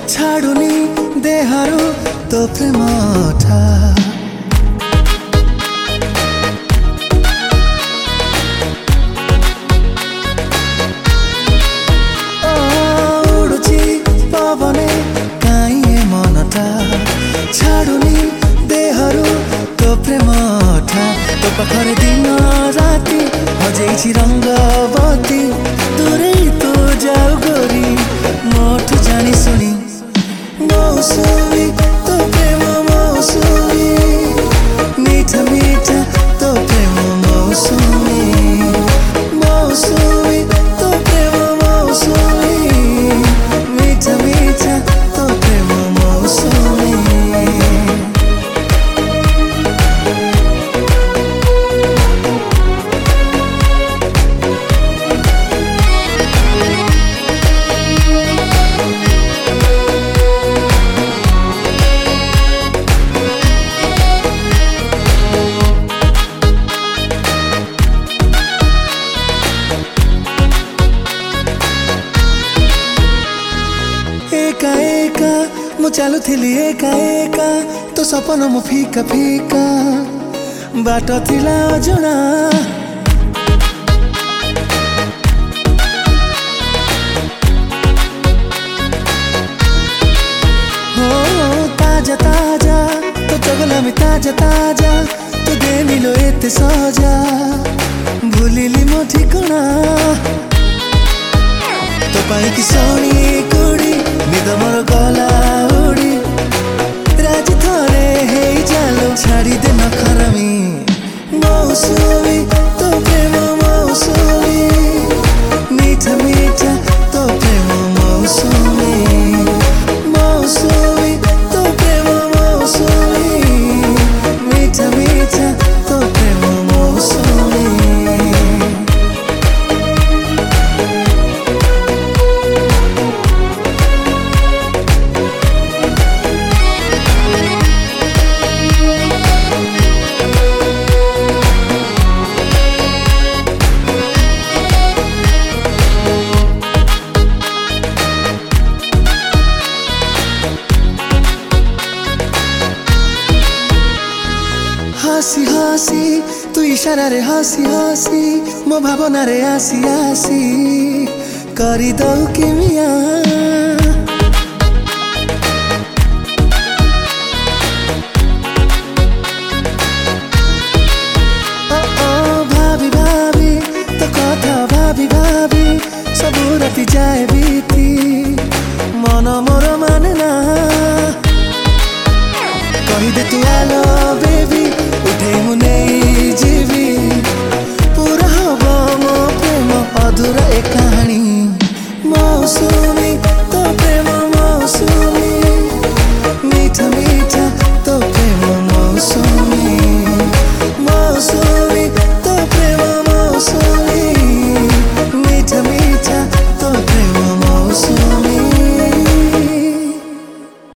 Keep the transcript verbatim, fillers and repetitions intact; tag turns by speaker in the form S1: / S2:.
S1: छाडुनी देहारो तो प्रेमठा उडुची पवने काइए मनटा छाडुनी देहारो तो प्रेमठा तो पाखरे दिन राति हजेछि रंगवती दूरे तो जाऊ गोरी मोठ जानी सुनी मौसमी तो प्रेम मौसमी मीठा मीठा तो प्रेम मौसमी मौसमी तो प्रेम मौसमी मीठा मीठा तो प्रेम मौसमी एका एका मु चालुथिली एका एका तो सपन मु फीका फीका बाट थिला अजଣା हो ताजा ताजा तो जगलामी ताजा ताजा तो देनिलो एते सजा भूलिली मो ठिकଣା तो पाई की सोनी कुड़ी निद मोर गला उड़ी राजी थरे हे जालो छाड़ी दे नखरमी मौसमी तो प्रेम मौसमी मीठा मीठा तो प्रेम मौसमी मौसमी तो प्रेम मौसमी मीठा मीठा तो प्रेम मौसमी हसी हसी तू इशारा रे हसी हसी मो भावना रे आसी आसी करी दऊ किमिया ओ ओ भाभी भाभी तो कथा भाभी भाभी सब राति जाए बीती मन